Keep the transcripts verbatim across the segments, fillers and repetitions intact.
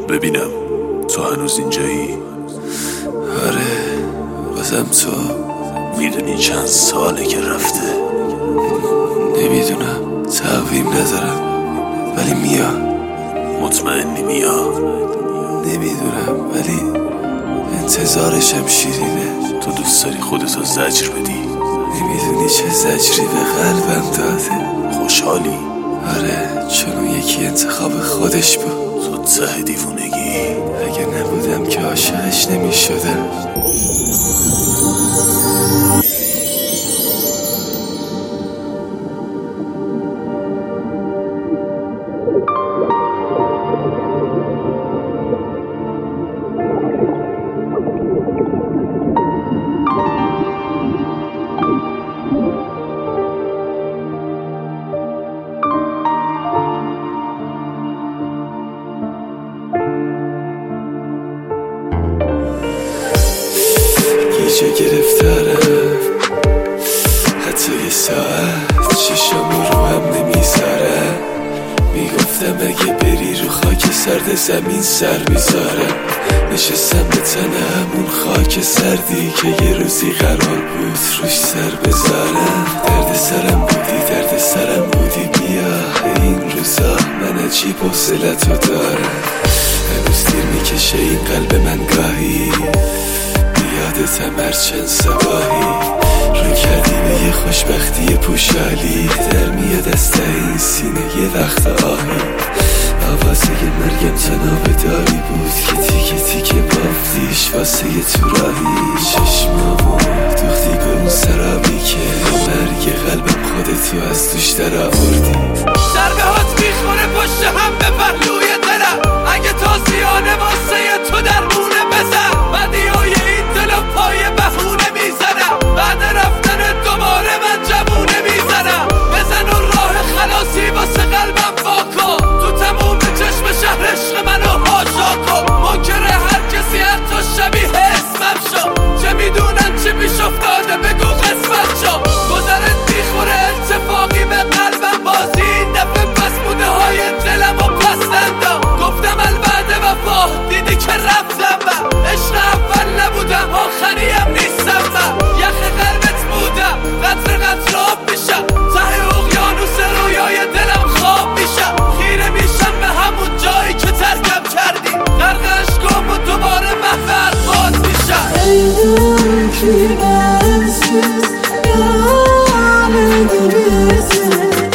ببینم تو هنوز اینجایی؟ آره بازم تو. میدونی چند ساله که رفته؟ نمیدونم، تقویم ندارم ولی میاد. مطمئنی میاد؟ نمیدونم ولی انتظارشم شیرینه. تو دوست داری خودتو زجر بدی؟ نمیدونی چه زجری به قلبم داده. خوشحالی؟ آره چون اون یکی انتخاب خودش بود. تو ته دیوونگی. اگه نبودم که عاشقش نمیشدم. گیجه گرفتارم، حتی یه ساعت چشم رو هم نمیذارم. میگفتم اگه بری رو خاک سرد زمین سر میذارم. نشستم به تن همون خاک سردی که یه روزی قرار بود روش سر بذارم. درد سرم بودی درد سرم بودی بیا این روزا من عجیب حوصلتو دارم. هنوز دیر میکشه این قلب من گاهی، یادتم هر چند صباحی رو کردی به یه خوشبختی پوشالی. در میاد از ته این سینه یه وقت آهی. آوازه مرگم تناب داری بود که تیکه تیکه بافتیش واسه یه تو راهی. چشمامو دوختی به اون سرابی که مرگ قلبم خودتو از توش در آوردی. ضربه هات میخوره پشت هم به پهلوی دلم. اگه تازیانه واسه تو درمونه بزن. بدیای این دل و پای بهونه میزنم. بعد رفتن دوباره من جوونه میزنم. بزن و راه خلاصی واسه قلبم واکن. تو تموم چشم شهر عشق منو هاشا کن. منکره هر کسی حتی شبیه اسمم شو. چه میدونن چی پیش افتاده بگو قسمت شو. گذرت میخوره اتفاقی به قلبم بازی. این دفعه پس بوده های دلم و پس نندم. گفتم البته وفا دیدی که رفتم من. عشق اول نبودم آخریم نیستم من. یخ قلبت بودم قطر قطر آب میشم. ته اقیانوس رویای دلم خواب میشم. خیره میشم به همون جایی که ترکم کردی. غرق عشقم و دوباره محور باز میشم. ایدون کی برسیز یارم دیریزی.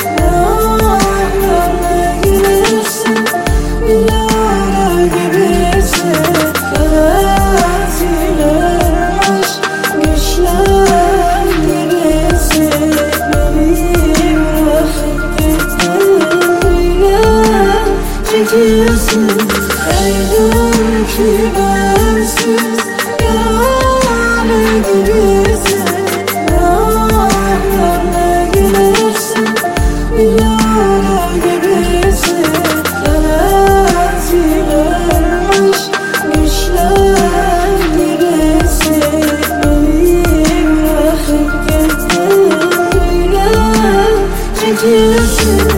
یارم نگیرسی بیاره گیریزی. فرازیلش گشلم گیریزی. ببین وقتی دلیم جدیزی. ایدون کی برسیز یارم دیریزی. یارم نگیرسی بیاره گیریزی. فرازیلش گشلم گیریزی. ببین وقتی دلیم جدیزی.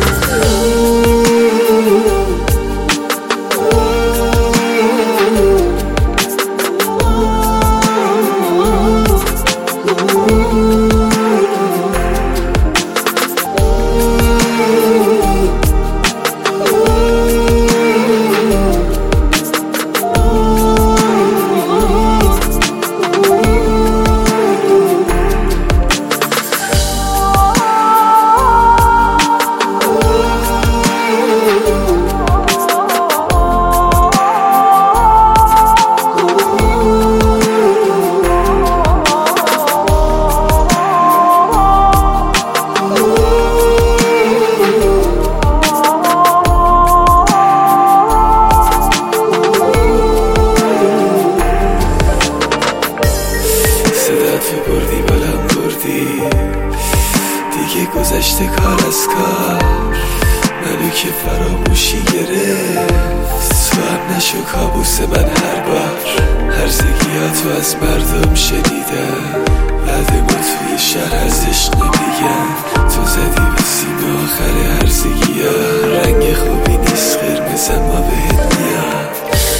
دیگه گذشته کار از کار. منو که فراموشی گرفت تو هم نشو کابوس من هر بار. هرزگیاتو از مردم شنیدم بعد ما توی شهر از عشق نمیگن. تو زدی به سیم آخر هرزگی ها. رنگ خوبی نیست قرمز اما بهت میاد.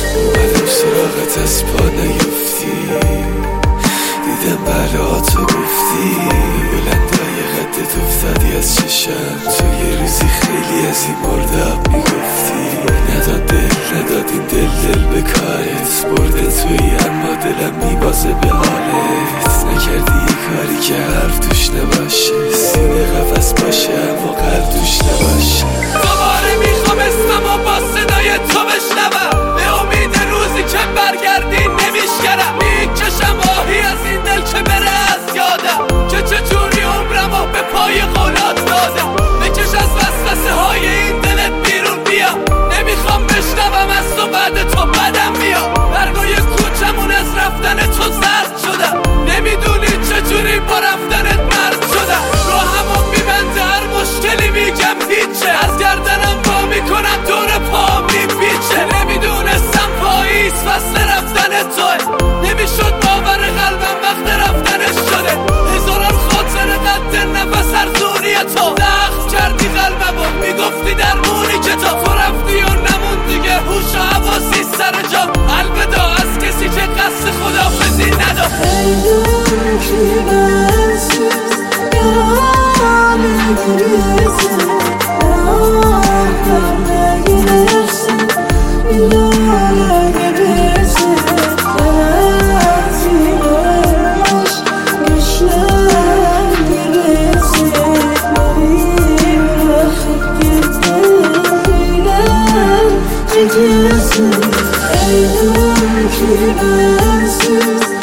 سردم میگفتی نداد دل نداد این دل دل به کارت برده توی اما دلم میبازه به حالت نکردی یه کاری که حرف توش نباشه سینه قفص باشه اما قلب توش نباشه دوباره میخوام اسممو با صدای تو بشنوم به امید روزی که برگردی نمیشکرم میکشم آهی از این دل که بره از یادم که چجوری عمرمو به پای قولات دادم بکش از وسوسه های این دلت بیرون بیا نمیخوام بشنوم از تو بعد تو بدم بیا برگای کوچمون از رفتن تو زرد شدم نمیدونی چجوری با رفتنت مرد شدم رو همون میبنده هر مشکلی میگم هیچه از گردنم با میکنم دور پا میپیچه نمیدونستم پاییز فصل رفتن توه نمیشد باور قلبم وقت رفتنش شده هزاران خاطر قد نفس ارزونی تو زخم کردی قلبم و میگفتی درمونی که تو تو رفتی و نمون دیگه هوش و حواسی سر جا البدا از کسی که قصد خدافزی نداد I